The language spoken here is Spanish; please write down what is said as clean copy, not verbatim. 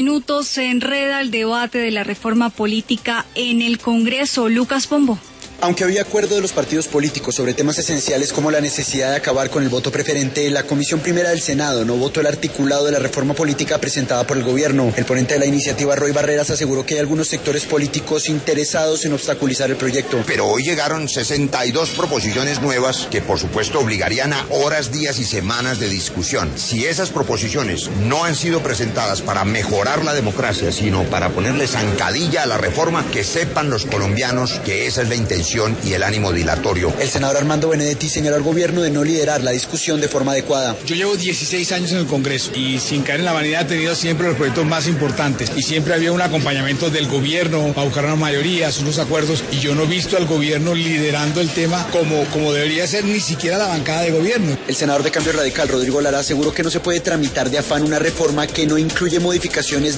Minutos se enreda el debate de la reforma política en el Congreso. Lucas Pombo. Aunque había acuerdo de los partidos políticos sobre temas esenciales como la necesidad de acabar con el voto preferente, la Comisión Primera del Senado no votó el articulado de la reforma política presentada por el gobierno. El ponente de la iniciativa, Roy Barreras, aseguró que hay algunos sectores políticos interesados en obstaculizar el proyecto. Pero hoy llegaron 62 proposiciones nuevas que por supuesto obligarían a horas, días y semanas de discusión. Si esas proposiciones no han sido presentadas para mejorar la democracia, sino para ponerle zancadilla a la reforma, que sepan los colombianos que esa es la intención y el ánimo dilatorio. El senador Armando Benedetti señaló al gobierno de no liderar la discusión de forma adecuada. Yo llevo 16 años en el Congreso y sin caer en la vanidad he tenido siempre los proyectos más importantes y siempre había un acompañamiento del gobierno para buscar unas mayorías, unos acuerdos, y yo no he visto al gobierno liderando el tema como debería ser ni siquiera la bancada de gobierno. El senador de Cambio Radical, Rodrigo Lara, aseguró que no se puede tramitar de afán una reforma que no incluye modificaciones